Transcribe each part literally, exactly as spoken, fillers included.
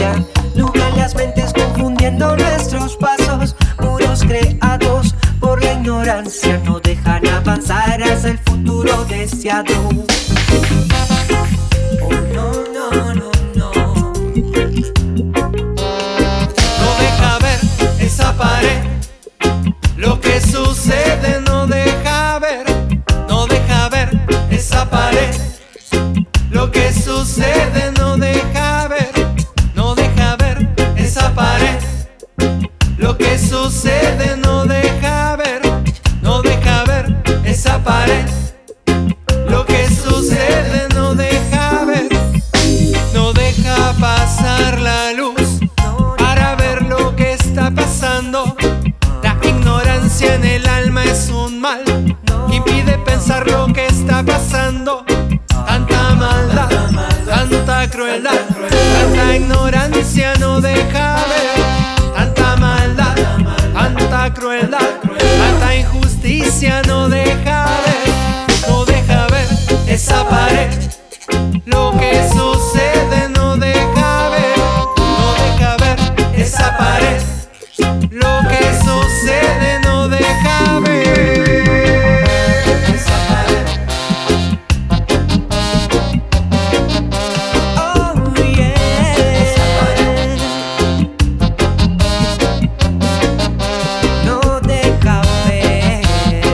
ignorancia nublan las mentes confundiendo nuestros pasos. Muros creados por la ignorancia no dejan avanzar hacia el futuro deseado. Oh no, no, no, no. No deja ver esa pared, lo que sucede no deja ver. No deja ver esa pared, lo que sucede no deja ver. No deja ver esa pared, lo que sucede no deja ver. No deja ver esa pared, lo que sucede no deja ver. No deja pasar la luz para ver lo que está pasando. La ignorancia en el alma es un mal que impide pensar lo que está pasando. Tanta maldad, tanta crueldad, tanta ignorancia no deja ver. Tanta maldad, tanta crueldad, tanta injusticia no deja ver. No deja ver esa pared, lo que sucede no deja ver. No deja ver esa pared, lo que sucede no deja ver. Esa pared. Oh yeah. Esa pared. No deja ver.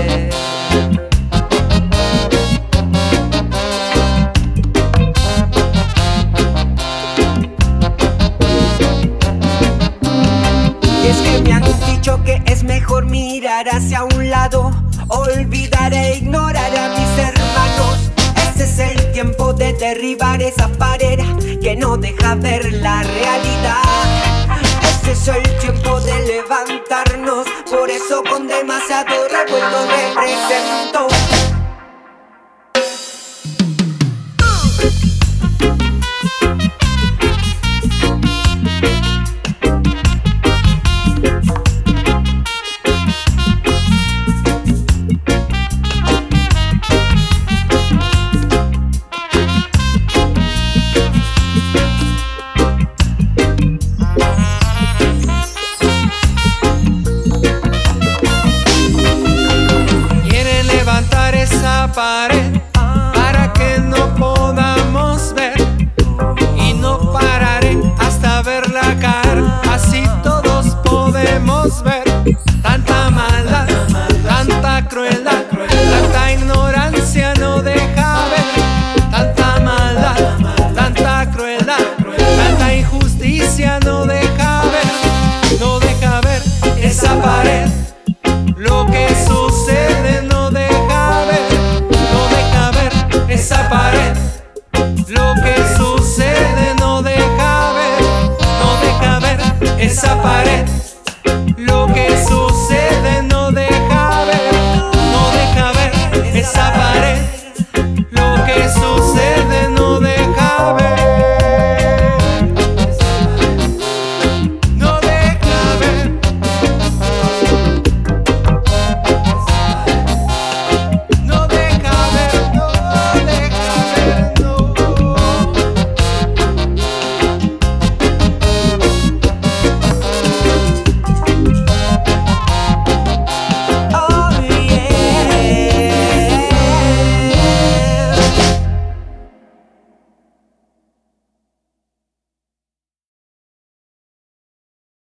Y es que me han dicho que es mejor mirar hacia un lado, olvidar e ignorar a mis hermanos. Este es el tiempo de derribar esa pared que no deja ver la realidad. Este es el tiempo de levantarnos, por eso con demasiado revuelto represento. Quieren levantar esa pared